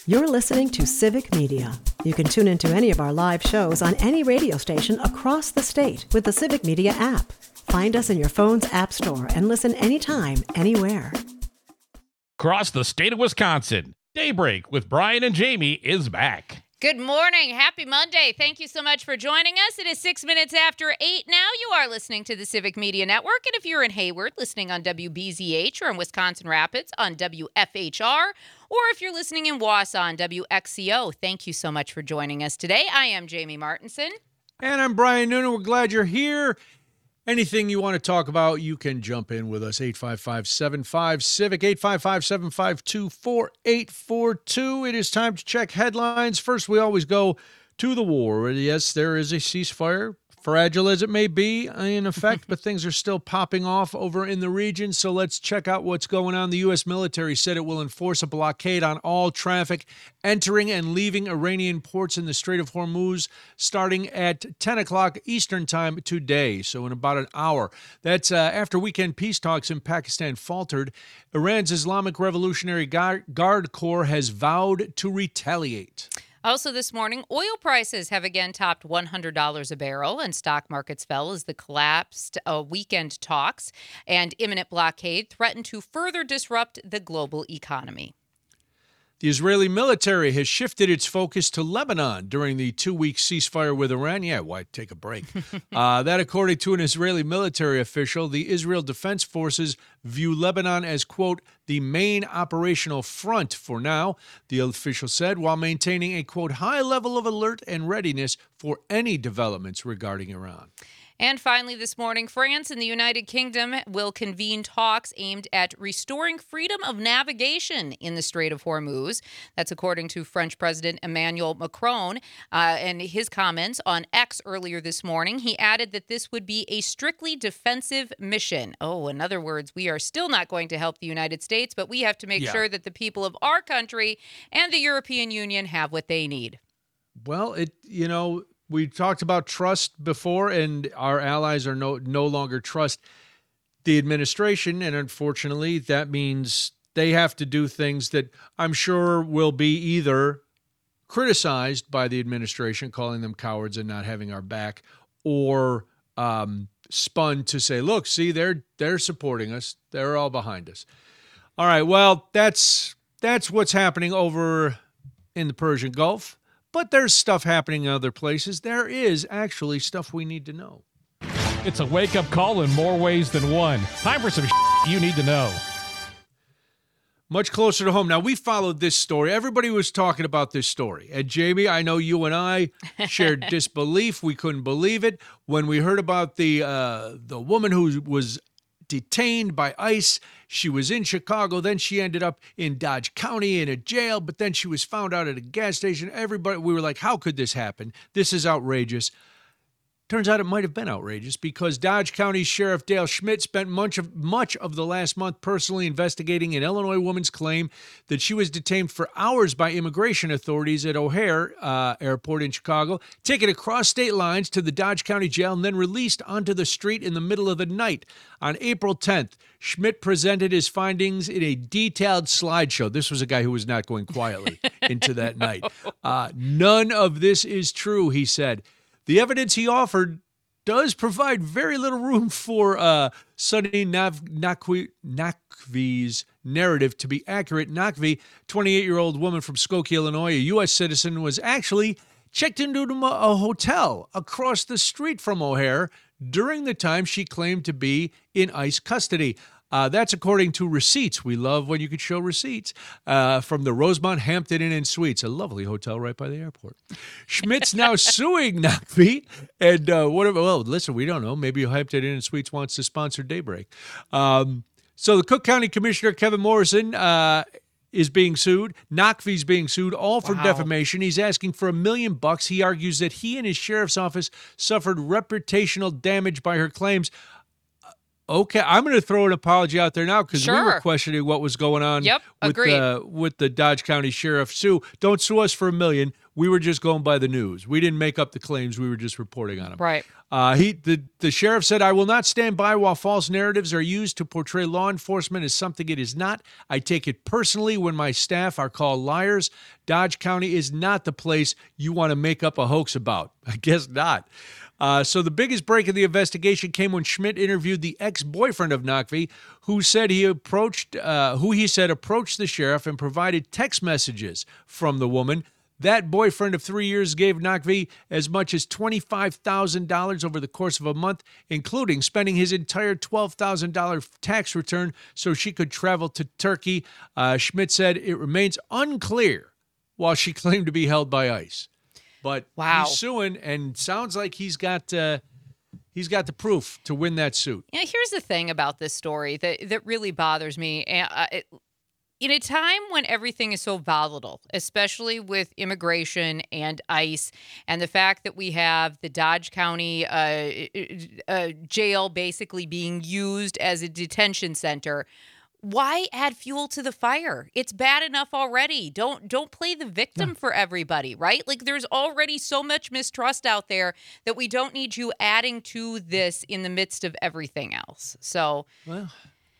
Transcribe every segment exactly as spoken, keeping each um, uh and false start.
You're listening to Civic Media. You can tune into any of our live shows on any radio station across the state with the Civic Media app. Find us in your phone's app store and listen anytime, anywhere. Across the state of Wisconsin, Daybreak with Brian and Jamie is back. Good morning. Happy Monday. Thank you so much for joining us. It is six minutes after eight now. You are listening to the Civic Media Network. And if you're in Hayward, listening on W B Z H, or in Wisconsin Rapids on W F H R, or if you're listening in Wausau on W X C O, thank you so much for joining us today. I am Jamie Martinson. And I'm Brian Noonan. We're glad you're here. Anything you want to talk about, you can jump in with us. eight five five, seven five, CIVIC, eight five five, seven five two, four eight four two. It is time to check headlines. First, we always go to the war. Yes, there is a ceasefire, fragile as it may be in effect, but things are still popping off over in the region. So let's check out what's going on. The U S military said it will enforce a blockade on all traffic entering and leaving Iranian ports in the Strait of Hormuz starting at ten o'clock Eastern time today, so in about an hour. That's uh, after weekend peace talks in Pakistan faltered. Iran's Islamic Revolutionary Guard Corps has vowed to retaliate. Also this morning, oil prices have again topped one hundred dollars a barrel, and stock markets fell as the collapsed uh, weekend talks and imminent blockade threatened to further disrupt the global economy. The Israeli military has shifted its focus to Lebanon during the two-week ceasefire with Iran. Yeah, why take a break? uh, that, according to an Israeli military official, the Israel Defense Forces view Lebanon as, quote, the main operational front for now, the official said, while maintaining a, quote, high level of alert and readiness for any developments regarding Iran. And finally this morning, France and the United Kingdom will convene talks aimed at restoring freedom of navigation in the Strait of Hormuz. That's according to French President Emmanuel Macron. Uh, and his comments on X earlier this morning, he added that this would be a strictly defensive mission. Oh, in other words, we are still not going to help the United States, but we have to make yeah. sure that the people of our country and the European Union have what they need. Well, it, you know... We talked about trust before, and our allies are no no longer trust the administration, and unfortunately, that means they have to do things that I'm sure will be either criticized by the administration, calling them cowards and not having our back, or um, spun to say, look, see, they're they're supporting us. They're all behind us. All right, well, that's that's what's happening over in the Persian Gulf. But there's stuff happening in other places. There is actually stuff we need to know. It's a wake-up call in more ways than one. Time for some you need to know. Much closer to home. Now, we followed this story. Everybody was talking about this story. And Jamie, I know you and I shared disbelief. We couldn't believe it. When we heard about the uh, the woman who was detained by ICE. She was in Chicago. Then she ended up in Dodge County in a jail, but then she was found out at a gas station. Everybody, we were like, how could this happen? This is outrageous. Turns out it might have been outrageous because Dodge County Sheriff Dale Schmidt spent much of much of the last month personally investigating an Illinois woman's claim that she was detained for hours by immigration authorities at O'Hare uh, Airport in Chicago, taken across state lines to the Dodge County Jail, and then released onto the street in the middle of the night. On April tenth, Schmidt presented his findings in a detailed slideshow. This was a guy who was not going quietly into that night. Uh, none of this is true, he said. The evidence he offered does provide very little room for uh, Sunny Nav- Nakvi- Nakvi's narrative to be accurate. Nakvi, twenty-eight-year-old woman from Skokie, Illinois, a U S citizen, was actually checked into a hotel across the street from O'Hare during the time she claimed to be in ICE custody. Uh, that's according to receipts. We love when you can show receipts uh, from the Rosemont Hampton Inn and Suites, a lovely hotel right by the airport. Schmidt's now suing Nakvi. And uh, whatever. Well, listen, we don't know. Maybe Hampton Inn and Suites wants to sponsor Daybreak. Um, so the Cook County Commissioner, Kevin Morrison, uh, is being sued. Nakvi's being sued, all for wow. defamation. He's asking for a million bucks. He argues that he and his sheriff's office suffered reputational damage by her claims. Okay, I'm going to throw an apology out there now because we were Sure. questioning what was going on Yep, with agreed. the with the Dodge County Sheriff. Sue, don't sue us for a million. We were just going by the news. We didn't make up the claims. We were just reporting on them. Right. Uh, he the the sheriff said, "I will not stand by while false narratives are used to portray law enforcement as something it is not. I take it personally when my staff are called liars. Dodge County is not the place you want to make up a hoax about." I guess not. Uh, so the biggest break in the investigation came when Schmidt interviewed the ex-boyfriend of Nakvi, who said he approached, uh, who he said approached the sheriff and provided text messages from the woman. That boyfriend of three years gave Nakvi as much as twenty-five thousand dollars over the course of a month, including spending his entire twelve thousand dollars tax return so she could travel to Turkey. Uh, Schmidt said it remains unclear while she claimed to be held by ICE. But Wow. he's suing, and sounds like he's got uh, he's got the proof to win that suit. Yeah, here's the thing about this story that, that really bothers me. And, uh, it, in a time when everything is so volatile, especially with immigration and ICE, and the fact that we have the Dodge County uh, uh, jail basically being used as a detention center, why add fuel to the fire? It's bad enough already. Don't don't play the victim for everybody, right? Like there's already so much mistrust out there that we don't need you adding to this in the midst of everything else. So, Well,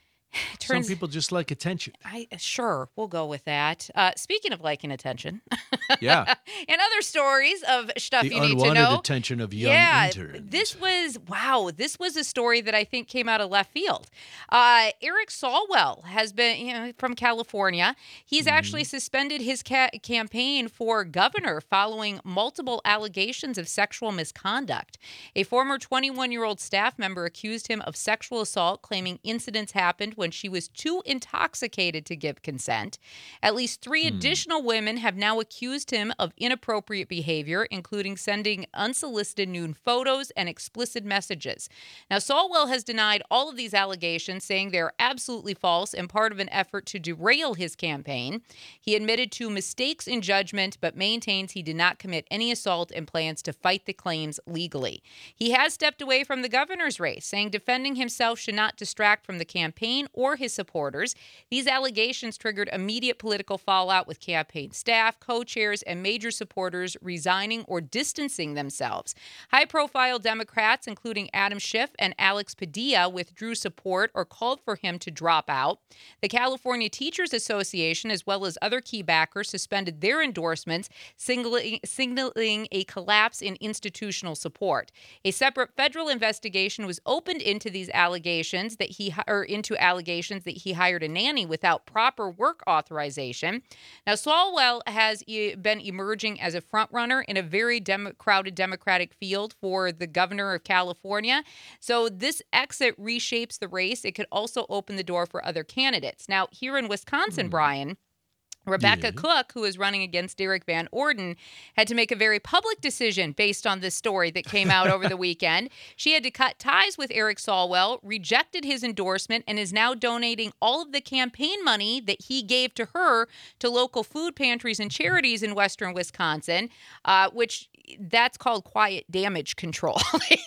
it turns some people just like attention. I sure we'll go with that. Uh, speaking of liking attention, Yeah. and other stories of stuff The you need to unwanted know. attention of young yeah, interns. this was wow. This was a story that I think came out of left field. Uh, Eric Swalwell has been, you know, from California. He's Mm-hmm. actually suspended his ca- campaign for governor following multiple allegations of sexual misconduct. A former twenty-one-year-old staff member accused him of sexual assault, claiming incidents happened when she was too intoxicated to give consent. At least three Hmm. additional women have now accused him of inappropriate behavior, including sending unsolicited nude photos and explicit messages. Now, Swalwell has denied all of these allegations, saying they're absolutely false and part of an effort to derail his campaign. He admitted to mistakes in judgment, but maintains he did not commit any assault and plans to fight the claims legally. He has stepped away from the governor's race, saying defending himself should not distract from the campaign or his supporters. These allegations triggered immediate political fallout, with campaign staff, co-chairs, and major supporters resigning or distancing themselves. High-profile Democrats, including Adam Schiff and Alex Padilla, withdrew support or called for him to drop out. The California Teachers Association, as well as other key backers, suspended their endorsements, signaling, signaling a collapse in institutional support. A separate federal investigation was opened into these allegations that he or into allegations that he hired a nanny without proper work authorization. Now, Swalwell has e- been emerging as a frontrunner in a very dem- crowded Democratic field for the governor of California. So this exit reshapes the race. It could also open the door for other candidates. Now, here in Wisconsin, Brian, Rebecca Yeah. Cook, who is running against Derek Van Orden, had to make a very public decision based on this story that came out over the weekend. She had to cut ties with Eric Swalwell, rejected his endorsement, and is now donating all of the campaign money that he gave to her to local food pantries and charities in western Wisconsin, uh, which that's called quiet damage control,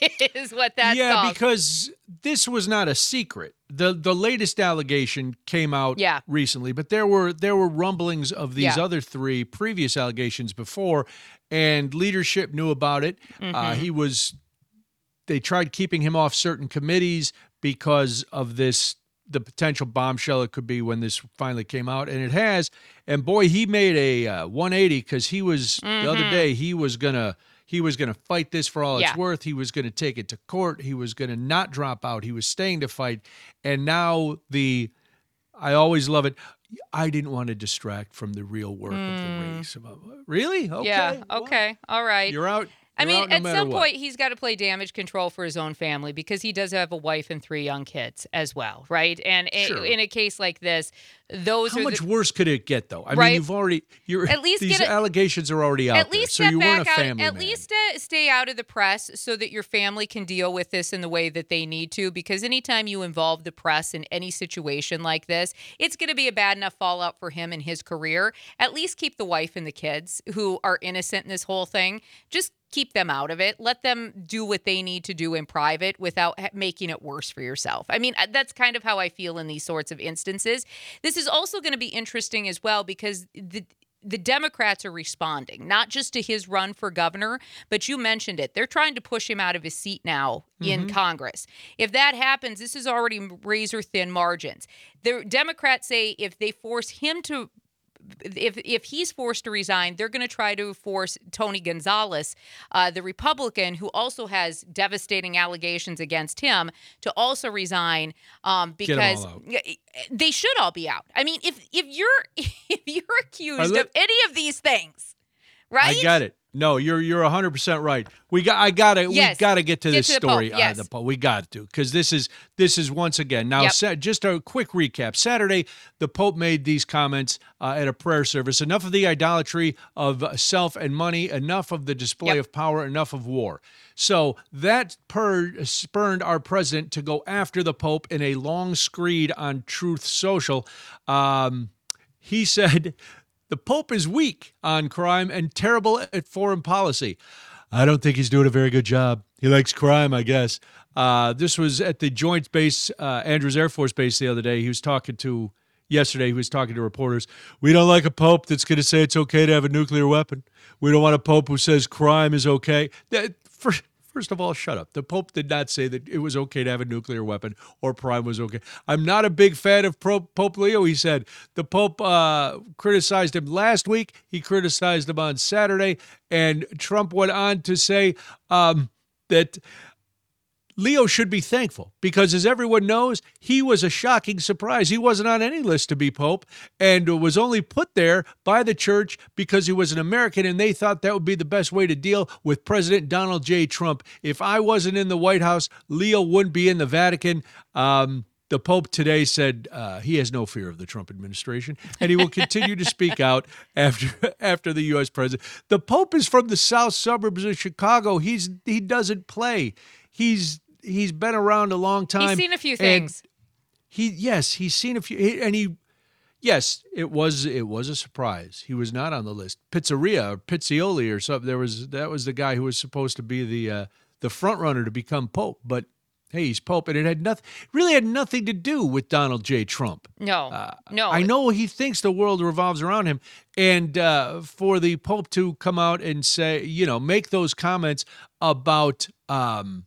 is what that's yeah, called. because this was not a secret. The the latest allegation came out Yeah. recently, but there were there were rumblings of these Yeah. other three previous allegations before, and leadership knew about it. Mm-hmm. Uh, he was they tried keeping him off certain committees because of this the potential bombshell it could be when this finally came out, and it has. And boy, he made a uh, one eighty because he was Mm-hmm. the other day he was gonna he was gonna fight this for all it's Yeah. worth. He was gonna take it to court. He was gonna not drop out. He was staying to fight, and now the I always love it. I didn't want to distract from the real work of the race. Really? Okay. Mm. yeah, well, okay, all right. You're out. I You're mean, out no at matter some what. point, he's got to play damage control for his own family because he does have a wife and three young kids as well, right? And i- Sure. in a case like this, Those How are much the, worse could it get, though? I Right. mean, you've already you're At least these get a- allegations are already out at least there, so step you weren't back a out. family At man. least uh, stay out of the press so that your family can deal with this in the way that they need to. Because anytime you involve the press in any situation like this, it's going to be a bad enough fallout for him and his career. At least keep the wife and the kids who are innocent in this whole thing. Just keep them out of it. Let them do what they need to do in private without ha- making it worse for yourself. I mean, that's kind of how I feel in these sorts of instances. This is also going to be interesting as well because the the Democrats are responding, not just to his run for governor, but you mentioned it. They're trying to push him out of his seat now in Mm-hmm. Congress. If that happens, this is already razor thin margins. The Democrats say if they force him to If if he's forced to resign, they're going to try to force Tony Gonzalez, uh, the Republican, who also has devastating allegations against him, to also resign um, Get 'em because all out. they should all be out. I mean, if if you're if you're accused let- of any of these things, right? I got it. No, you're you're one hundred percent right. We got I got to Yes. we got to get to Get this to the story Pope, out yes. of the Pope. We got to cuz this is this is once again. Now Yep. sa- just a quick recap. Saturday the Pope made these comments uh, at a prayer service. Enough of the idolatry of self and money, enough of the display Yep. of power, enough of war. So that per- spurned our president to go after the Pope in a long screed on Truth Social. Um, he said the Pope is weak on crime and terrible at foreign policy. I don't think he's doing a very good job. He likes crime, I guess. Uh, this was at the Joint Base, uh, Andrews Air Force Base the other day. He was talking to, yesterday, he was talking to reporters. We don't like a Pope that's going to say it's okay to have a nuclear weapon. We don't want a Pope who says crime is okay. That, for, First of all, shut up. The Pope did not say that it was okay to have a nuclear weapon or crime was okay. I'm not a big fan of Pro- Pope Leo, he said. The Pope uh, criticized him last week. He criticized him on Saturday. And Trump went on to say um, that Leo should be thankful because, as everyone knows, he was a shocking surprise. He wasn't on any list to be Pope and was only put there by the church because he was an American, and they thought that would be the best way to deal with President Donald J. Trump. If I wasn't in the White House, Leo wouldn't be in the Vatican. Um, the Pope today said uh, he has no fear of the Trump administration, and he will continue to speak out after after the U S president. The Pope is from the south suburbs of Chicago. He's he doesn't play. He's He's been around a long time. He's seen a few and things. He yes, he's seen a few, and he yes, it was it was a surprise. He was not on the list. Pizzeria or Pizzioli or something. There was that was the guy who was supposed to be the uh, the front runner to become Pope, but hey, he's Pope, and it had nothing really had nothing to do with Donald J. Trump. No, Uh, no. I know he thinks the world revolves around him, and uh, for the Pope to come out and say, you know, make those comments about um,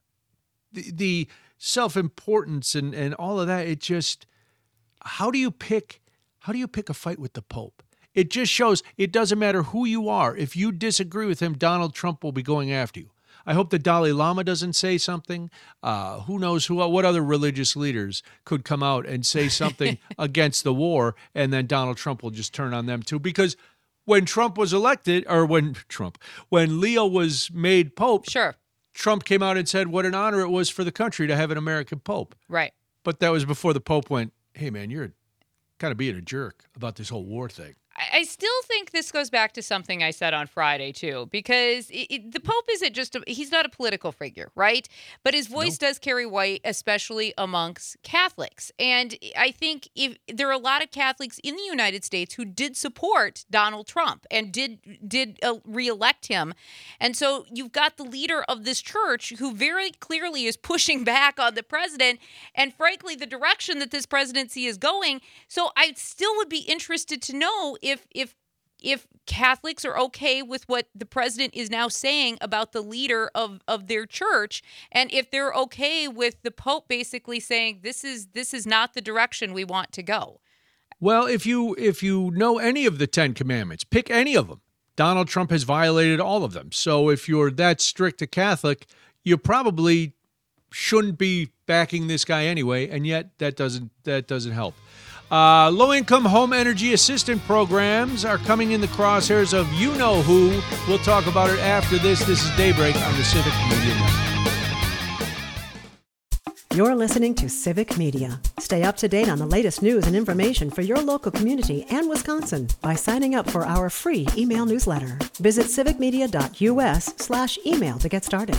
the, the self-importance and, and all of that, it just, how do you pick, how do you pick a fight with the Pope? It just shows it doesn't matter who you are. If you disagree with him, Donald Trump will be going after you. I hope the Dalai Lama doesn't say something. Uh, who knows who? What other religious leaders could come out and say something against the war, and then Donald Trump will just turn on them too? Because when Trump was elected, or when Trump, when Leo was made Pope, Sure. Trump came out and said what an honor it was for the country to have an American Pope. Right. But that was before the Pope went, hey, man, you're kind of being a jerk about this whole war thing. I still think this goes back to something I said on Friday, too, because it, it, the Pope isn't just, a, he's not a political figure, right? But his voice No. does carry weight, especially amongst Catholics. And I think if there are a lot of Catholics in the United States who did support Donald Trump and did, did uh, reelect him. And so you've got the leader of this church who very clearly is pushing back on the president and, frankly, the direction that this presidency is going. So I still would be interested to know if if if Catholics are okay with what the president is now saying about the leader of, of their church, and if they're okay with the Pope basically saying this is this is not the direction we want to go. Well, if you if you know any of the Ten Commandments, pick any of them. Donald Trump has violated all of them. So if you're that strict a Catholic, you probably shouldn't be backing this guy anyway, and yet that doesn't that doesn't help. Uh, low-income home energy assistance programs are coming in the crosshairs of you-know-who. We'll talk about it after this. This is Daybreak on the Civic Media Network. You're listening to Civic Media. Stay up to date on the latest news and information for your local community and Wisconsin by signing up for our free email newsletter. Visit civicmedia.us slash email to get started.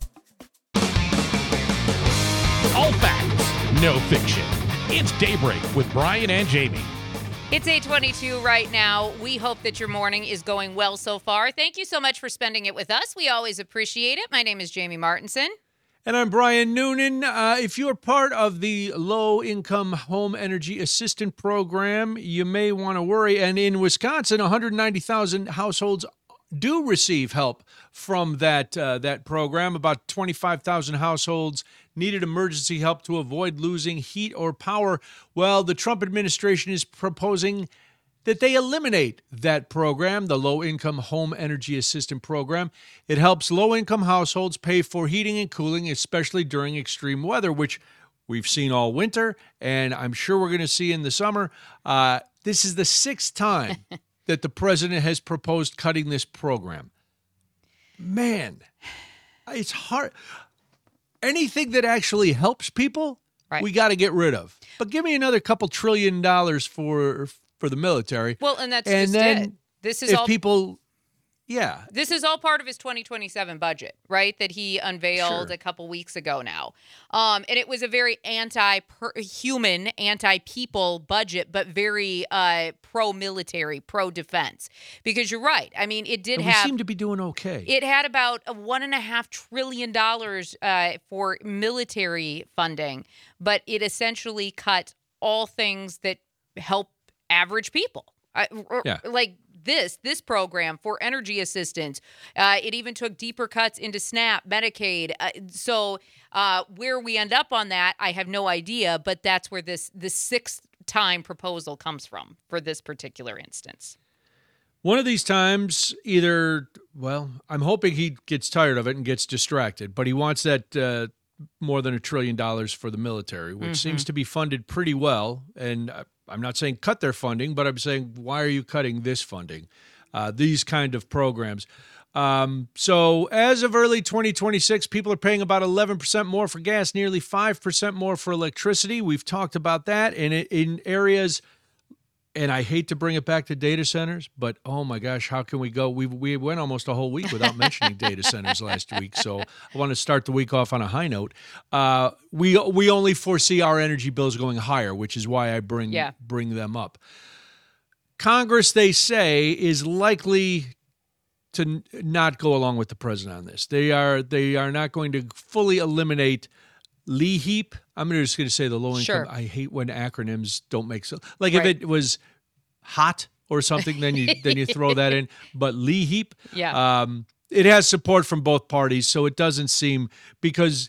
All facts, no fiction. It's Daybreak with Brian and Jamie. It's eight twenty-two right now. We hope that your morning is going well so far. Thank you so much for spending it with us. We always appreciate it. My name is Jamie Martinson. And I'm Brian Noonan. Uh, if you're part of the Low-Income Home Energy Assistant Program, you may want to worry. And in Wisconsin, one hundred ninety thousand households do receive help from that uh, that program. About twenty-five thousand households needed emergency help to avoid losing heat or power. Well, the Trump administration is proposing that they eliminate that program, the Low-Income Home Energy Assistant Program. It helps low-income households pay for heating and cooling, especially during extreme weather, which we've seen all winter, and I'm sure we're going to see in the summer. Uh, this is the sixth time that the president has proposed cutting this program. Man, it's hard. Anything that actually helps people, right, we got to get rid of. But give me another couple trillion dollars for for the military. Well, and that's and just then it. This is if all people, yeah. This is all part of his twenty twenty-seven budget, right, that he unveiled Sure. a couple weeks ago now. Um, and it was a very anti-human, anti-people budget, but very uh, pro-military, pro-defense. Because you're right. I mean, it did And we have... seem to be doing okay. It had about a one and a half trillion dollars uh, for military funding, but it essentially cut all things that help average people. Uh, r- Yeah. Like this, this program for energy assistance. Uh, it even took deeper cuts into SNAP, Medicaid. Uh, so uh, where we end up on that, I have no idea. But that's where this the sixth time proposal comes from for this particular instance. One of these times, either, well, I'm hoping he gets tired of it and gets distracted, but he wants that uh, more than a trillion dollars for the military, which Mm-hmm. seems to be funded pretty well. And uh, I'm not saying cut their funding, but I'm saying, why are you cutting this funding, uh, these kind of programs? Um, so as of early twenty twenty-six, people are paying about eleven percent more for gas, nearly five percent more for electricity. We've talked about that. And in, in areas... And I hate to bring it back to data centers, but oh my gosh, how can we go? We we went almost a whole week without mentioning data centers last week, so I want to start the week off on a high note. Uh, we we only foresee our energy bills going higher, which is why I bring Yeah. bring them up. Congress, they say, is likely to n- not go along with the president on this. They are they are not going to fully eliminate LEHEAP. I'm just going to say the low income. Sure. I hate when acronyms don't make sense. Like Right. if it was HOT or something, then you then you throw that in. But LEHEAP, Yeah. um, it has support from both parties, so it doesn't seem, because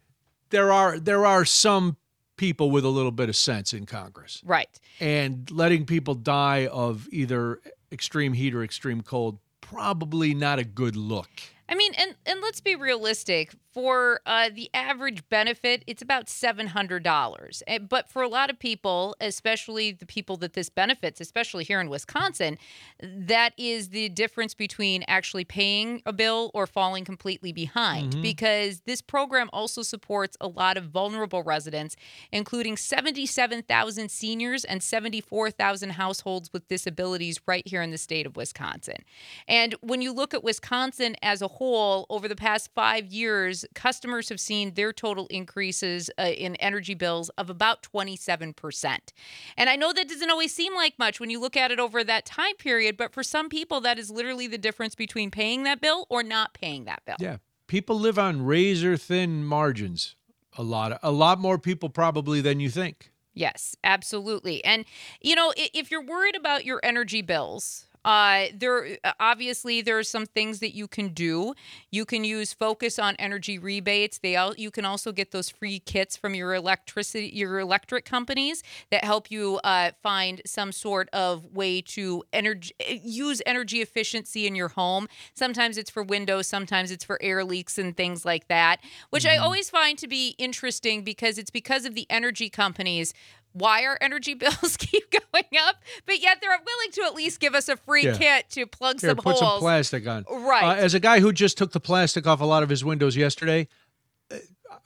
there are there are some people with a little bit of sense in Congress, Right. and letting people die of either extreme heat or extreme cold, probably not a good look. I mean, and, and let's be realistic. For uh, the average benefit, it's about seven hundred dollars. Eh, But for a lot of people, especially the people that this benefits, especially here in Wisconsin, that is the difference between actually paying a bill or falling completely behind. Because this program also supports a lot of vulnerable residents, including seventy-seven thousand seniors and seventy-four thousand households with disabilities right here in the state of Wisconsin. And when you look at Wisconsin as a whole, over the past five years, customers have seen their total increases uh, in energy bills of about twenty-seven percent. And I know that doesn't always seem like much when you look at it over that time period, but for some people, that is literally the difference between paying that bill or not paying that bill. Yeah, people live on razor thin margins. A lot, a lot more people probably than you think. Yes, absolutely. And, you know, i- if you're worried about your energy bills, Uh, there obviously there are some things that you can do. You can use Focus on Energy rebates. They all, you can also get those free kits from your electricity your electric companies that help you uh, find some sort of way to energy use energy efficiency in your home. Sometimes it's for windows, sometimes it's for air leaks and things like that, which I always find to be interesting because it's because of the energy companies why our energy bills keep going up, but yet they're willing to at least give us a free Yeah. kit to plug Here, some put holes. some plastic on. Right. Uh, as a guy who just took the plastic off a lot of his windows yesterday, uh,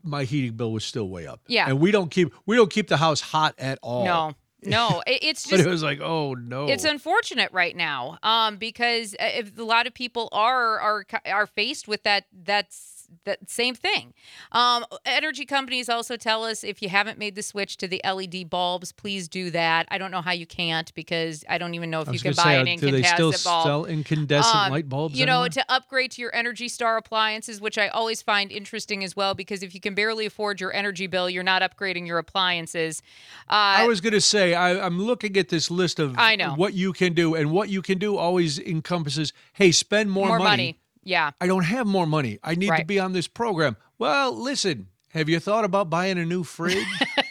my heating bill was still way up. Yeah. And we don't keep we don't keep the house hot at all. No. No, it- it's But just it was like, oh no. it's unfortunate right now, um, because uh, if a lot of people are are are faced with that that's that same thing. Um, energy companies also tell us if you haven't made the switch to the L E D bulbs, please do that. I don't know how you can't because I don't even know if I you was can gonna buy say, an uh, do they still incandescent bulb. sell incandescent Um, light bulbs? You know, anymore? to upgrade to your Energy Star appliances, which I always find interesting as well, because if you can barely afford your energy bill, you're not upgrading your appliances. Uh, I was going to say, I, I'm looking at this list of I know. what you can do, and what you can do always encompasses, hey, spend more, more money. Yeah. I don't have more money. I need to Right. be on this program. Well, listen, have you thought about buying a new fridge?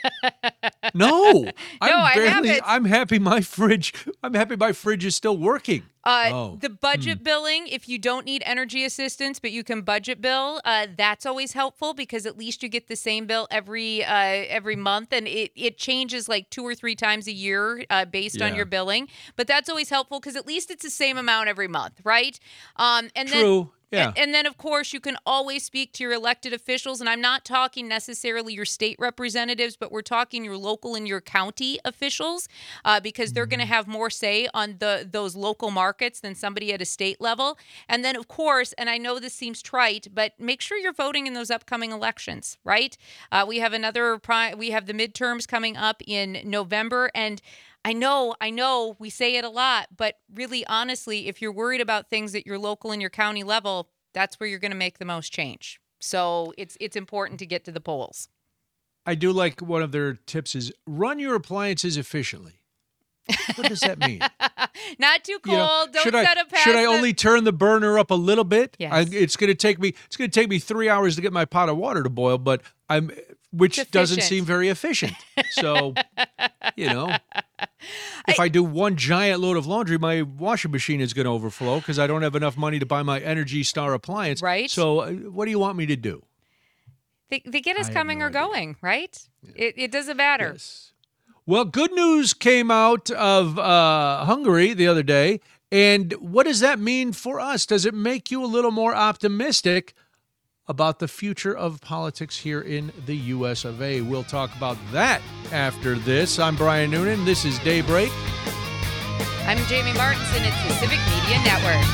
No, I'm I barely. haven't. I'm happy my fridge. I'm happy my fridge is still working. Uh, Oh. The budget billing, if you don't need energy assistance, but you can budget bill, uh, that's always helpful because at least you get the same bill every uh, every month, and it, it changes like two or three times a year uh, based on Yeah. your billing. But that's always helpful because at least it's the same amount every month, right? Um, and then True. Yeah. And, and then, of course, you can always speak to your elected officials. And I'm not talking necessarily your state representatives, but we're talking your local and your county officials uh, because they're going to have more say on the those local markets than somebody at a state level. And then, of course, and I know this seems trite, but make sure you're voting in those upcoming elections, right? Uh, we have another, pri- we have the midterms coming up in November. And I know, I know we say it a lot, but really, honestly, if you're worried about things at your local and your county level, that's where you're going to make the most change. So it's it's important to get to the polls. I do like one of their tips is run your appliances efficiently. What does that mean? Not too cold. You know, Don't should set I, a past Should I the- only turn the burner up a little bit? Yes. I, it's going to take me. It's going to take me three hours to get my pot of water to boil, but I'm, which It's doesn't efficient. seem very efficient. So, you know, if I, do one giant load of laundry, my washing machine is going to overflow because I don't have enough money to buy my Energy Star appliance. Right. So, uh, what do you want me to do? They, they get us I have coming no or idea. going, right? It, it doesn't matter. Yes. Well, good news came out of uh, Hungary the other day. And what does that mean for us? Does it make you a little more optimistic about the future of politics here in the U S of A? We'll talk about that after this. I'm Brian Noonan. This is Daybreak. I'm Jamie Martinson. It's the Civic Media Network.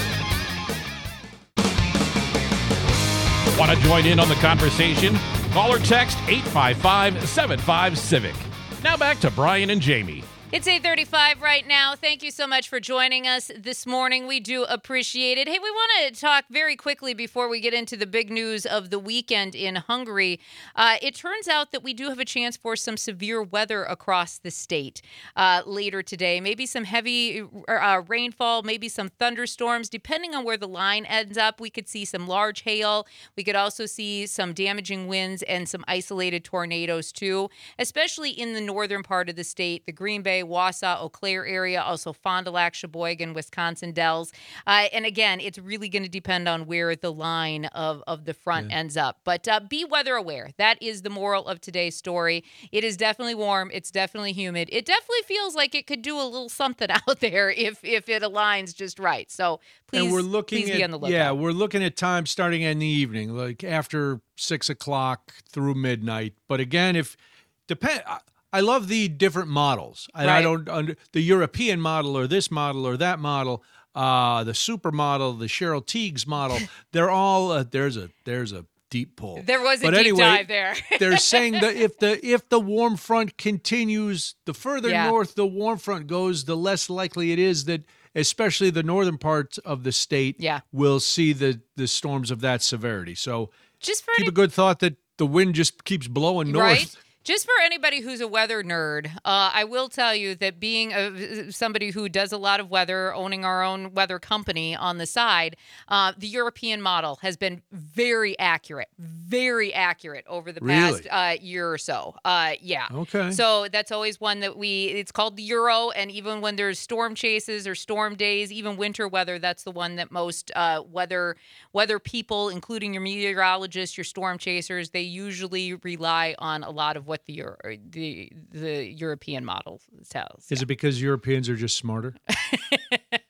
Want to join in on the conversation? Call or text eight five five, seven five, CIVIC. Now back to Brian and Jamie. It's eight thirty-five right now. Thank you so much for joining us this morning. We do appreciate it. Hey, we want to talk very quickly before we get into the big news of the weekend in Hungary. Uh, it turns out that we do have a chance for some severe weather across the state uh, later today. Maybe some heavy uh, rainfall, maybe some thunderstorms. Depending on where the line ends up, we could see some large hail. We could also see some damaging winds and some isolated tornadoes too, especially in the northern part of the state, the Green Bay, Wausau, Eau Claire area, also Fond du Lac, Sheboygan, Wisconsin Dells. Uh, and again, it's really going to depend on where the line of, of the front Yeah. ends up. But uh, be weather aware. That is the moral of today's story. It is definitely warm. It's definitely humid. It definitely feels like it could do a little something out there if if it aligns just right. So please, and we're looking please at be on the lookout. yeah, we're looking at times starting in the evening, like after six o'clock through midnight. But again, if depend, I, I love the different models. And I Right. don't under the European model or this model or that model, uh, the supermodel, the Cheryl Tiegs model. They're all uh, there's a there's a deep pull. There was a But deep anyway, dive there. They're saying that if the if the warm front continues, the further Yeah. north the warm front goes, the less likely it is that especially the northern parts of the state Yeah. will see the the storms of that severity. So Just for keep any a good thought that the wind just keeps blowing north. Right? Just for anybody who's a weather nerd, uh, I will tell you that being a, somebody who does a lot of weather, owning our own weather company on the side, uh, the European model has been very accurate, very accurate over the past Really? uh, year or so. Uh, yeah. Okay. So that's always one that we, it's called the Euro. And even when there's storm chases or storm days, even winter weather, that's the one that most uh, weather weather people, including your meteorologists, your storm chasers, they usually rely on a lot of what the Euro, the the European model tells. Is it because Europeans are just smarter?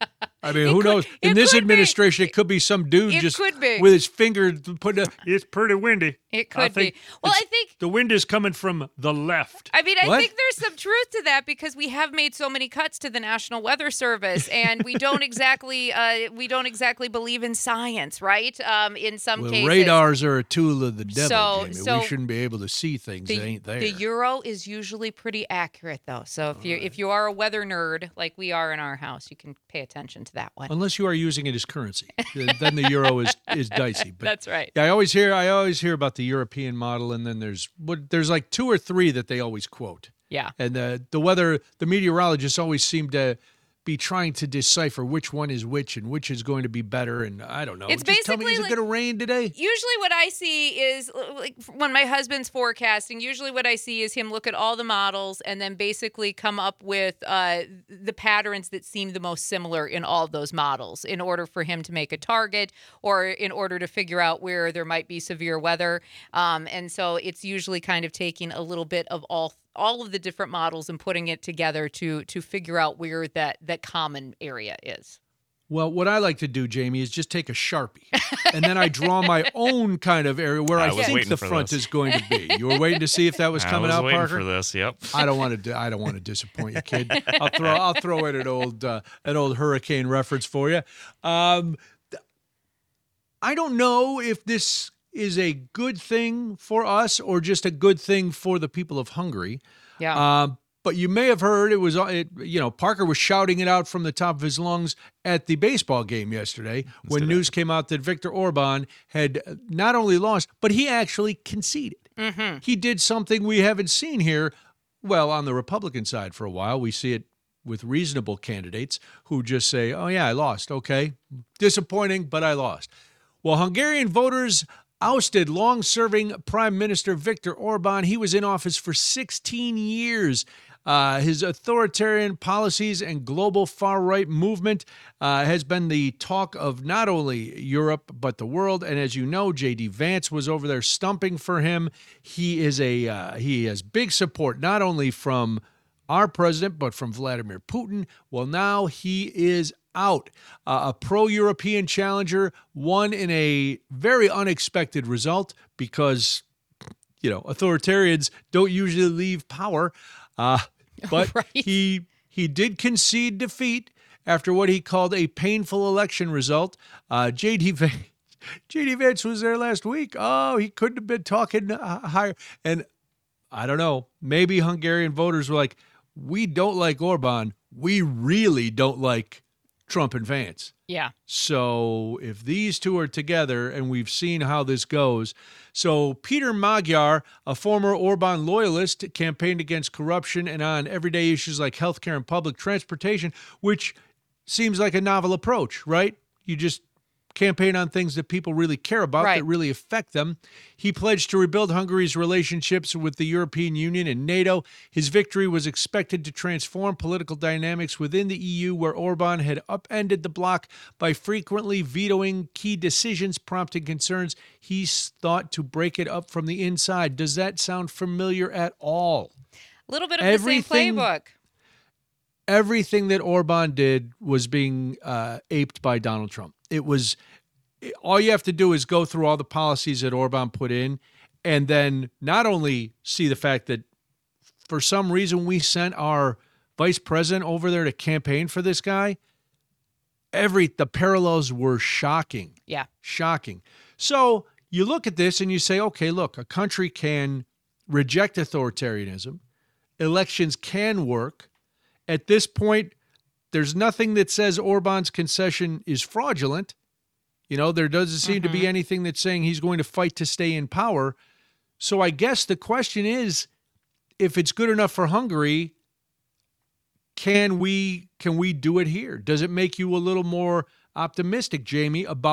I mean, It who could- knows? In it this could be. administration, it could be some dude It just could be. with his finger putting a. It's pretty windy. It I could be. think Well, it's- I think the wind is coming from the left. I mean, I What? think there's some truth to that because we have made so many cuts to the National Weather Service, and we don't exactly uh, we don't exactly believe in science, right? Um, in some Well, cases, radars are a tool of the devil, So- Jamie. so we shouldn't be able to see things the, that ain't there. the euro is usually pretty accurate, though. So if you if you are a weather nerd like we are in our house, you can pay attention to that one. Unless you are using it as currency, then the euro is is dicey. But That's right. yeah, I always hear I always hear about the European model, and then there's what there's like two or three that they always quote. Yeah. And the the weather, the meteorologists always seem to be trying to decipher which one is which and which is going to be better. And I don't know. It's Just tell me, basically is it like- going to rain today? Usually what I see is uh, like when my husband's forecasting, usually what I see is him look at all the models and then basically come up with uh, the patterns that seem the most similar in all of those models in order for him to make a target or in order to figure out where there might be severe weather. Um, and so it's usually kind of taking a little bit of all all of the different models and putting it together to to figure out where that that common area is. Well, what I like to do, Jamie, is just take a Sharpie, and then I draw my own kind of area where I, I was think waiting the for front this. is going to be. You were waiting to see if that was coming I was out, waiting Parker. for this. Yep. I don't want to. I don't want to disappoint you, kid. I'll throw. I'll throw in an old, uh, an old hurricane reference for you. Um, th- I don't know if this is a good thing for us or just a good thing for the people of Hungary. Yeah. Um, but you may have heard it was, uh, it, you know, Parker was shouting it out from the top of his lungs at the baseball game yesterday when do that. news came out that Viktor Orban had not only lost, but he actually conceded. Mm-hmm. He did something we haven't seen here. Well, on the Republican side for a while, we see it with reasonable candidates who just say, oh, yeah, I lost. Okay, disappointing, but I lost. Well, Hungarian voters ousted long-serving Prime Minister Viktor Orban. He was in office for sixteen years. Uh, his authoritarian policies and global far-right movement uh, has been the talk of not only Europe, but the world. And as you know, J D. Vance was over there stumping for him. He is a uh, he has big support, not only from our president, but from Vladimir Putin. Well, now he is out. Uh, a pro-European challenger won in a very unexpected result because, you know, authoritarians don't usually leave power. Uh, but Right. he he did concede defeat after what he called a painful election result. Uh, J D. Vance, J D. Vance was there last week. Oh, he couldn't have been talking uh, higher. And I don't know, maybe Hungarian voters were like, we don't like Orban. We really don't like Trump and Vance. Yeah. So if these two are together, and we've seen how this goes. So Peter Magyar, a former Orban loyalist, campaigned against corruption and on everyday issues like healthcare and public transportation, which seems like a novel approach, right? You just campaign on things that people really care about, Right. that really affect them. He pledged to rebuild Hungary's relationships with the European Union and NATO. His victory was expected to transform political dynamics within the E U, where Orban had upended the bloc by frequently vetoing key decisions, prompting concerns he's thought to break it up from the inside. Does that sound familiar at all? A little bit of Everything- the same playbook. Everything that Orban did was being uh, aped by Donald Trump. It was all you have to do is go through all the policies that Orban put in, and then not only see the fact that for some reason we sent our vice president over there to campaign for this guy. Every the parallels were shocking. Yeah. Shocking. So you look at this and you say, okay, look, a country can reject authoritarianism. Elections can work. At this point, there's nothing that says Orban's concession is fraudulent. You know, there doesn't seem to be anything that's saying he's going to fight to stay in power. So I guess the question is, if it's good enough for Hungary, can we can we do it here? Does it make you a little more optimistic, Jamie, about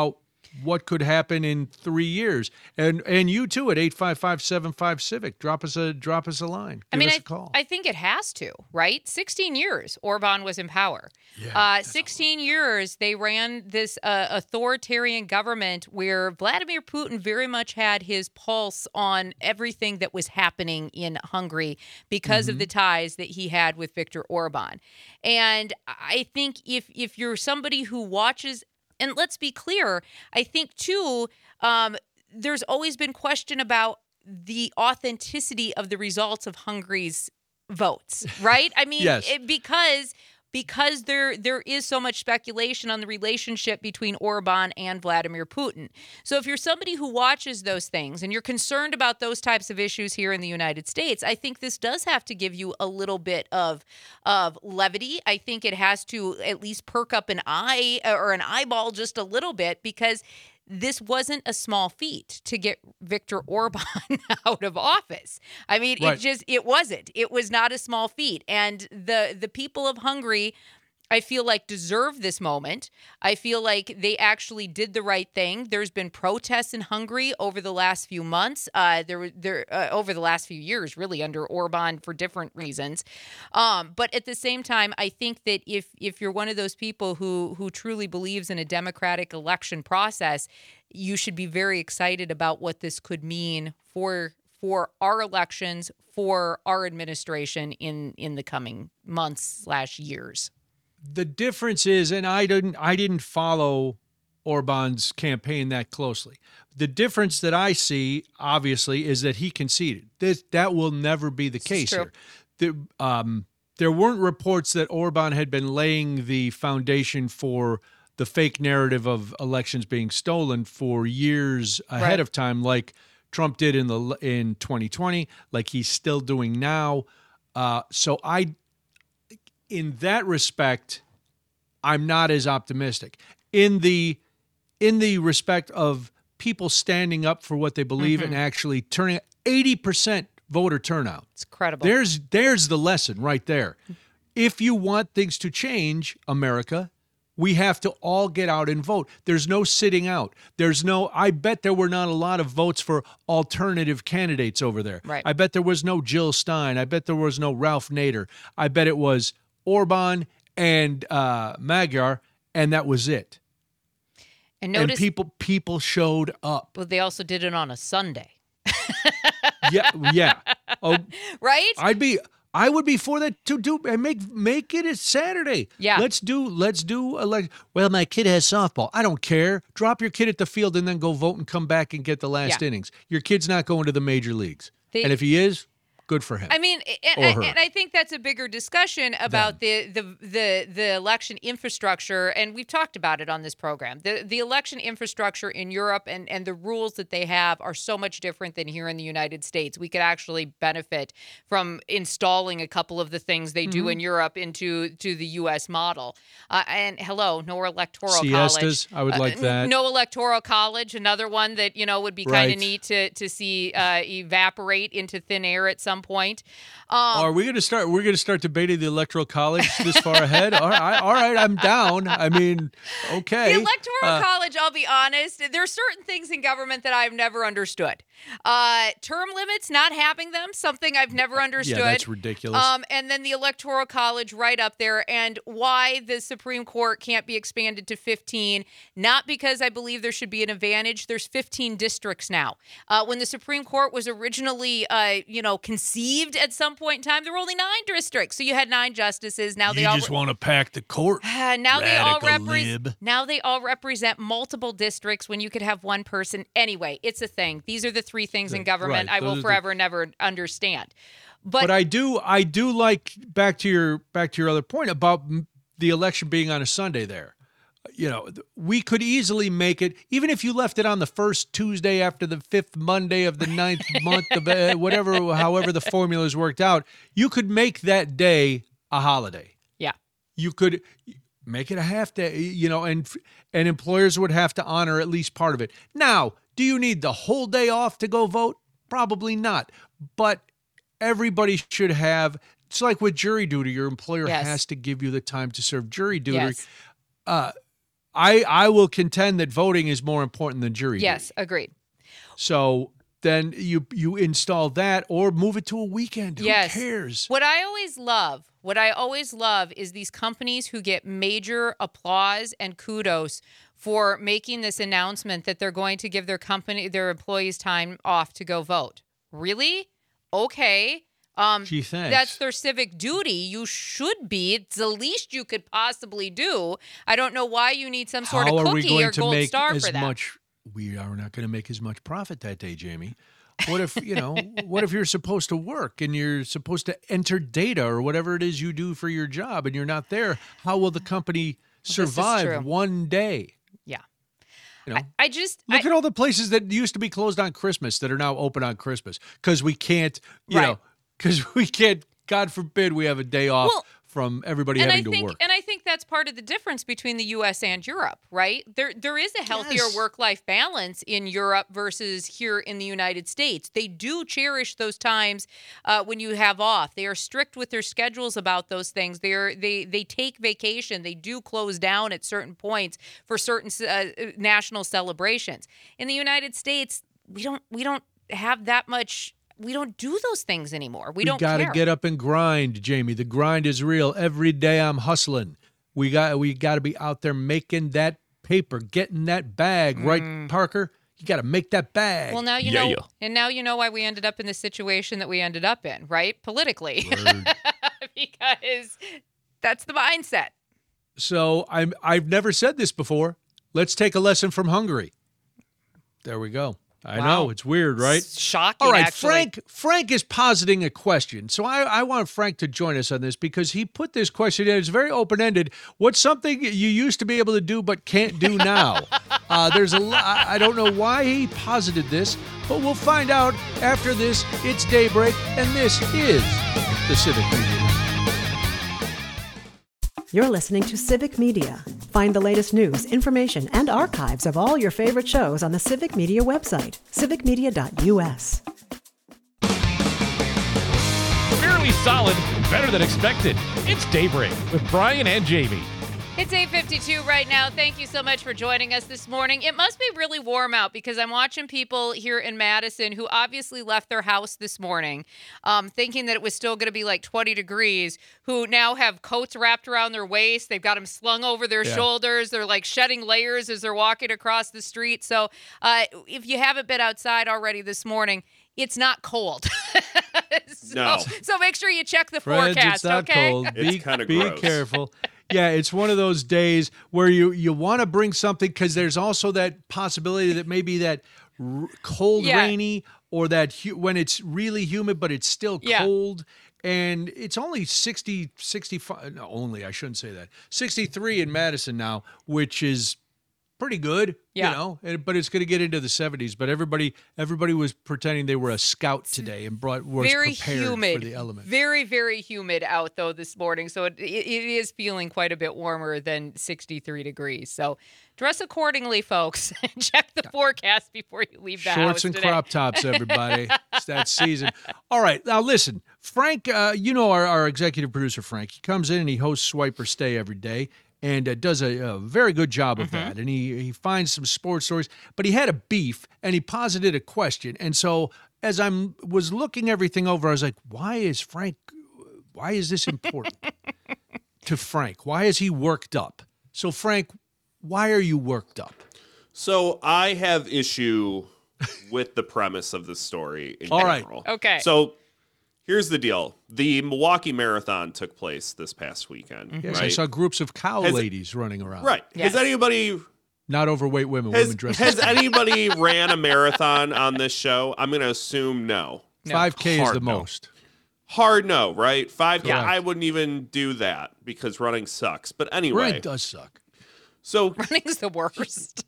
what could happen in three years. And and you too at eight five five, seven five, civic. Drop us a drop us a line. Give I mean, us I, a call. I think it has to, right? sixteen years Orban was in power. Yeah, uh, sixteen years they ran this uh, authoritarian government where Vladimir Putin very much had his pulse on everything that was happening in Hungary because mm-hmm. of the ties that he had with Viktor Orban. And I think if if you're somebody who watches, and let's be clear, I think, too, um, there's always been question about the authenticity of the results of Hungary's votes, right? I mean, yes. it, because because there there is so much speculation on the relationship between Orban and Vladimir Putin. So if you're somebody who watches those things and you're concerned about those types of issues here in the United States, I think this does have to give you a little bit of of levity. I think it has to at least perk up an eye or an eyeball just a little bit, because this wasn't a small feat to get Viktor Orban out of office. I mean, right. it just, it wasn't. It was not a small feat. And the the people of Hungary, I feel like, deserve this moment. I feel like they actually did the right thing. There's been protests in Hungary over the last few months, uh, there, there uh, over the last few years, really, under Orban for different reasons. Um, but at the same time, I think that if if you're one of those people who who truly believes in a democratic election process, you should be very excited about what this could mean for for our elections, for our administration in in the coming months slash years. The difference is, and I didn't I didn't follow Orban's campaign that closely. The difference that I see, obviously, is that he conceded. This, that will never be the case here. The, um, there weren't reports that Orban had been laying the foundation for the fake narrative of elections being stolen for years ahead right. of time, like Trump did in the in twenty twenty, like he's still doing now. Uh, so I. In that respect, I'm not as optimistic. In the in the respect of people standing up for what they believe mm-hmm. and actually turning eighty percent voter turnout. It's incredible. There's there's the lesson right there. If you want things to change, America, we have to all get out and vote. There's no sitting out. There's no, I bet there were not a lot of votes for alternative candidates over there. Right. I bet there was no Jill Stein. I bet there was no Ralph Nader. I bet it was Orban and uh, Magyar, and that was it. And notice, and people people showed up. But they also did it on a Sunday. yeah, yeah. Oh, right? I'd be, I would be for that to do and make make it a Saturday. Yeah. Let's do let's do elect. Well, my kid has softball. I don't care. Drop your kid at the field and then go vote and come back and get the last yeah. innings. Your kid's not going to the major leagues, they, and if he is, good for him. I mean, and, I, and I think that's a bigger discussion about the, the the the election infrastructure, and we've talked about it on this program. The the election infrastructure in Europe and, and the rules that they have are so much different than here in the United States. We could actually benefit from installing a couple of the things they do mm-hmm. in Europe into to the U S model. Uh, and hello, no electoral Siestas, college. I would like uh, that. No electoral college, another one that, you know, would be kind of right. neat to to see uh, evaporate into thin air at some point. Um, Are we going to start? We're going to start debating the electoral college this far ahead. All right, all right, I'm down. I mean, okay. The electoral uh, college. I'll be honest. There are certain things in government that I've never understood. Uh, term limits, not having them, something I've never understood. Yeah, that's ridiculous. Um, and then the electoral college right up there, and why the Supreme Court can't be expanded to fifteen. Not because I believe there should be an advantage. There's fifteen districts now. Uh, when the Supreme Court was originally, uh, you know, conceived at some point in time, there were only nine districts, so you had nine justices. Now they you all just re- want to pack the court. Uh, now they all represent. lib. Now they all represent multiple districts when you could have one person. Anyway, it's a thing. These are the three things in government right. I will Those forever the- never understand. But, But I do, I do like back to your back to your other point about m- the election being on a Sunday. There, you know, th- we could easily make it, even if you left it on the first Tuesday after the fifth Monday of the ninth month of uh, whatever, however the formulas worked out. You could make that day a holiday. yeah, You could make it a half day, you know, and and employers would have to honor at least part of it. Now, do you need the whole day off to go vote? Probably not. But everybody should have, it's like with jury duty, your employer Yes. has to give you the time to serve jury duty. yes. Uh, I I will contend that voting is more important than jury duty. Yes, agreed. So then you you install that or move it to a weekend. Yes. Who cares? What I always love, what I always love is these companies who get major applause and kudos for making this announcement that they're going to give their company, their employees time off to go vote. Really? Okay. Um, Gee, thanks. That's their civic duty. You should be. It's the least you could possibly do. I don't know why you need some sort How of are we cookie going or to gold make star as for that. much? We are not going to make as much profit that day, Jamie. What if, you know, what if you're supposed to work and you're supposed to enter data or whatever it is you do for your job and you're not there? How will the company true. survive one day? Yeah. You know, I, I just look I, at all the places that used to be closed on Christmas that are now open on Christmas because we can't, you Right. know, because we can't, God forbid we have a day off Well, from everybody and having I think, to work. And I think that's part of the difference between the U S and Europe, right? There, there is a healthier Yes. work-life balance in Europe versus here in the United States. They do cherish those times uh, when you have off. They are strict with their schedules about those things. They are, they, they take vacation. They do close down at certain points for certain uh, national celebrations. In the United States, we don't, we don't have that much. We don't do those things anymore. We, We don't got to care. get up and grind, Jamie. The grind is real. Every day I'm hustling. We got we got to be out there making that paper, getting that bag, right, Parker? You got to make that bag. Mm. Well, now you Yeah, know, yeah. and now you know why we ended up in the situation that we ended up in, right? Politically, because that's the mindset. So I'm I've never said this before. Let's take a lesson from Hungary. There we go. I Wow. know it's weird, right? It's shocking. All right, actually. Frank. Frank is positing a question, so I, I want Frank to join us on this because he put this question in. It's very open ended. What's something you used to be able to do but can't do now? uh, there's a. lo- I I don't know why he posited this, but we'll find out after this. It's Daybreak, and this is the Civic Media. You're listening to Civic Media. Find the latest news, information, and archives of all your favorite shows on the Civic Media website, civic media dot u s. Fairly solid, better than expected. It's Daybreak with Brian and Jamie. It's eight fifty-two right now. Thank you so much for joining us this morning. It must be really warm out because I'm watching people here in Madison who obviously left their house this morning um, thinking that it was still going to be like twenty degrees, who now have coats wrapped around their waist. They've got them slung over their Yeah. shoulders. They're like shedding layers as they're walking across the street. So uh, if you haven't been outside already this morning, it's not cold. so, No. so make sure you check the Friends, forecast, it's not okay? cold. It's Be, kinda be gross. careful. Yeah, it's one of those days where you, you want to bring something because there's also that possibility that maybe that r- cold, Yeah. rainy, or that hu- when it's really humid but it's still Yeah. cold. And it's only sixty, sixty-five. No, only, I shouldn't say that. sixty-three in Madison now, which is pretty good, Yeah. you know, and, but it's going to get into the seventies. But everybody everybody was pretending they were a scout today and brought was very prepared humid, for the elements. very very humid out though this morning, so it, it, it is feeling quite a bit warmer than sixty-three degrees. So dress accordingly, folks, and check the forecast before you leave the house Shorts and today. crop tops, everybody. It's that season. All right. Now, listen, Frank, uh, you know our, our executive producer, Frank. He comes in and he hosts Swipe or Stay every day and uh, does a, a very good job of that. And he, he finds some sports stories. But he had a beef and he posited a question. And so as I was looking everything over, I was like, why is Frank, why is this important to Frank? Why is he worked up? So, Frank, why are you worked up? So I have issue with the premise of the story in All right. general. Okay. So here's the deal. The Milwaukee Marathon took place this past weekend, Yes, I right? saw groups of cow Has- ladies running around. Right. Yes. Has anybody Not overweight women, has, women dressed has anybody ran a marathon on this show? I'm going to assume no. five K is Hard the no. most. Hard no, right? five K. Correct. I wouldn't even do that because running sucks. But anyway, Running does suck. so Running's the worst.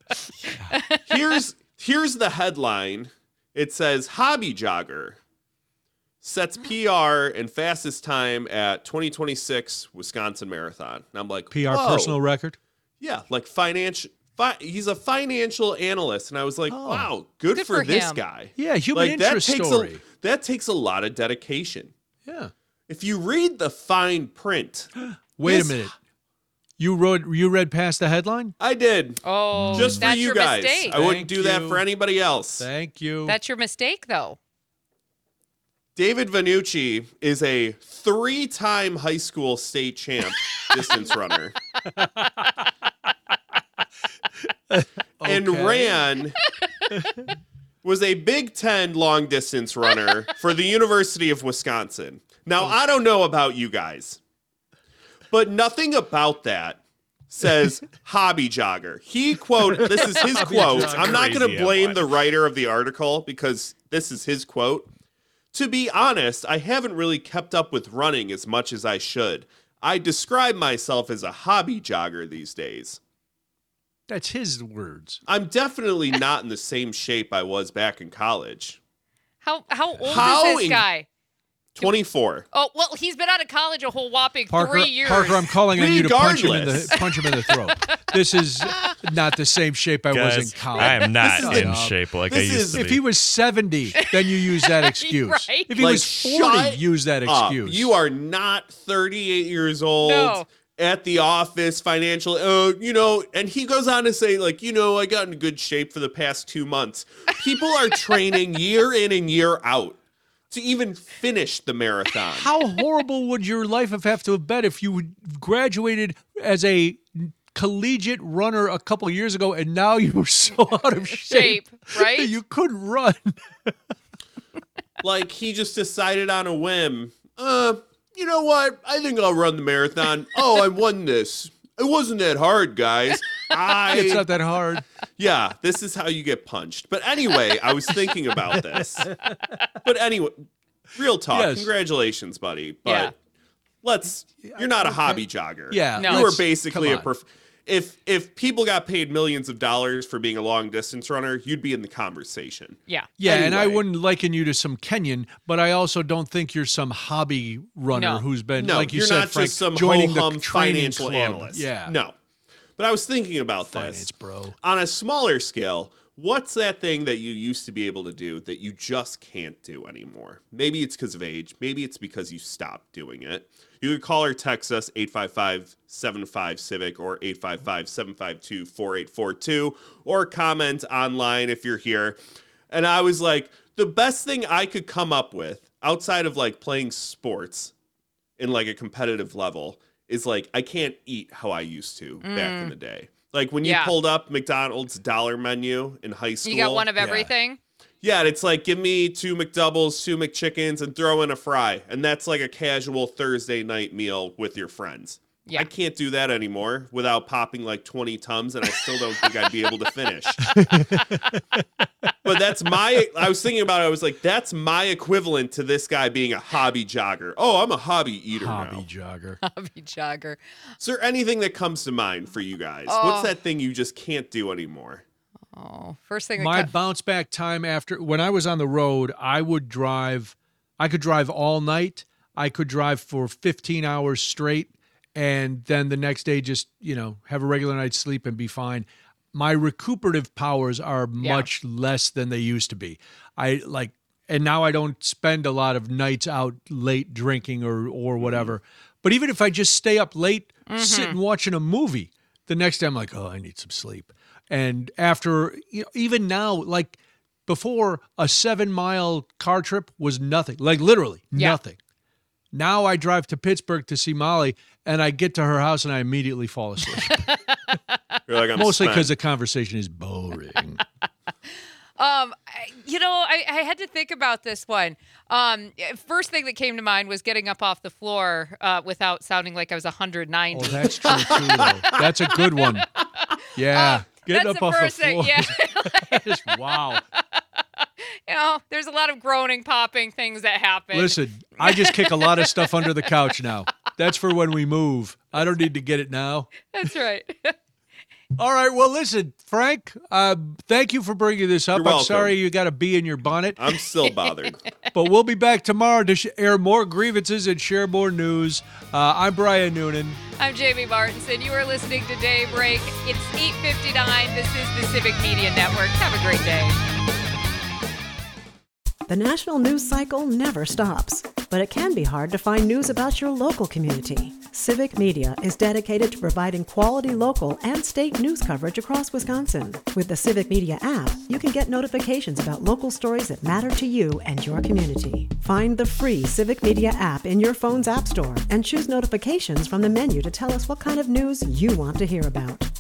here's here's the headline. It says hobby jogger sets P R and fastest time at twenty twenty-six Wisconsin Marathon. And I'm like, P R whoa. personal record. Yeah, like financial. Fi- he's a financial analyst, and I was like, Oh. wow, good, Good for, for this him. guy. Yeah, human like that interest takes story. a that takes a lot of dedication. Yeah. If you read the fine print, Wait this- a minute. You wrote. You read past the headline. I did. Oh, Just for that's you your guys. mistake. I wouldn't Thank do that you. for anybody else. Thank you. That's your mistake, though. David Vannucci is a three-time high school state champ distance runner. And Okay. ran, was a Big Ten long distance runner for the University of Wisconsin. Now, I don't know about you guys, but nothing about that says hobby jogger. He quote, this is his quote. I'm not going to blame the writer of the article because this is his quote. To be honest, I haven't really kept up with running as much as I should. I describe myself as a hobby jogger these days. That's his words. I'm definitely not in the same shape I was back in college. How how old How is this in- guy? twenty-four. Oh, well, he's been out of college a whole whopping Parker, three years. Parker, I'm calling on you to punch him in Regardless. the punch him in the throat. This is not the same shape I was Guys, in college. I am not This is in the- shape like I this used is- to If be. he was seventy, then you use that excuse. Right? If he Like, was forty, shut use that up. excuse. You are not thirty-eight years old. No. At the office, financial, uh, you know, and he goes on to say, like, you know, I got in good shape for the past two months. People are training year in and year out to even finish the marathon. How horrible would your life have have to have been if you graduated as a collegiate runner a couple years ago and now you were so out of shape, Shape, right? that you couldn't run? Like, he just decided on a whim, uh, you know what? I think I'll run the marathon. Oh, I won this. It wasn't that hard, guys. I It's not that hard. Yeah, this is how you get punched. But anyway, I was thinking about this. But anyway, real talk. Yes. Congratulations, buddy. But Yeah. let's you're not a hobby jogger. Yeah, No. You were let's- basically come a on. perf- if if people got paid millions of dollars for being a long distance runner, you'd be in the conversation. Yeah. Yeah, and I Anyway. wouldn't liken you to some Kenyan, but I also don't think you're some hobby runner No. who's been, No, like you you're said, not Frank, just some joining ho-hum the training financial club. analyst. Yeah, No. But I was thinking about finance, this. bro. On a smaller scale, what's that thing that you used to be able to do that you just can't do anymore? Maybe it's because of age. Maybe it's because you stopped doing it. You could call or text us eight five five, seven five, CIVIC or eight five five, seven five two, four eight four two or comment online if you're here. And I was like, the best thing I could come up with outside of like playing sports in like a competitive level is like, I can't eat how I used to back in the day. Like when you Yeah. pulled up McDonald's dollar menu in high school. You got one of everything? Yeah, and it's like, give me two McDoubles, two McChickens, and throw in a fry. And that's like a casual Thursday night meal with your friends. Yeah. I can't do that anymore without popping like twenty Tums, and I still don't think I'd be able to finish. But that's my, I was thinking about it, I was like, that's my equivalent to this guy being a hobby jogger. Oh, I'm a hobby eater Hobby now. jogger. Hobby jogger. Is there anything that comes to mind for you guys? What's that thing you just can't do anymore? Oh, first thing that My co- bounce back time after when I was on the road, I would drive. I could drive all night. I could drive for fifteen hours straight, and then the next day just you know have a regular night's sleep and be fine. My recuperative powers are Yeah. much less than they used to be. I like, and now I don't spend a lot of nights out late drinking or or whatever. But even if I just stay up late, sitting watching a movie, the next day I'm like, oh, I need some sleep. And after, you know, even now, like before, a seven mile car trip was nothing, like literally Yeah. nothing. Now I drive to Pittsburgh to see Molly, and I get to her house and I immediately fall asleep. You're like, I'm Mostly spent. because the conversation is boring. Um, I- you know, I, I had to think about this one. Um, first thing that came to mind was getting up off the floor uh, without sounding like I was one hundred ninety. Oh, that's true too, though. That's a good one. Yeah. Getting That's up the off first the thing, floor. yeah. Just, wow. You know, there's a lot of groaning, popping things that happen. Listen, I just kick a lot of stuff under the couch now. That's for when we move. I don't need to get it now. That's right. All right. Well, listen, Frank, uh, thank you for bringing this up. You're I'm welcome. sorry you got a bee in your bonnet, I'm still bothered. but we'll be back tomorrow to sh- air more grievances and share more news. Uh, I'm Brian Noonan. I'm Jamie Martinson. You are listening to Daybreak. It's eight fifty-nine. This is the Civic Media Network. Have a great day. The national news cycle never stops, but it can be hard to find news about your local community. Civic Media is dedicated to providing quality local and state news coverage across Wisconsin. With the Civic Media app, you can get notifications about local stories that matter to you and your community. Find the free Civic Media app in your phone's app store and choose notifications from the menu to tell us what kind of news you want to hear about.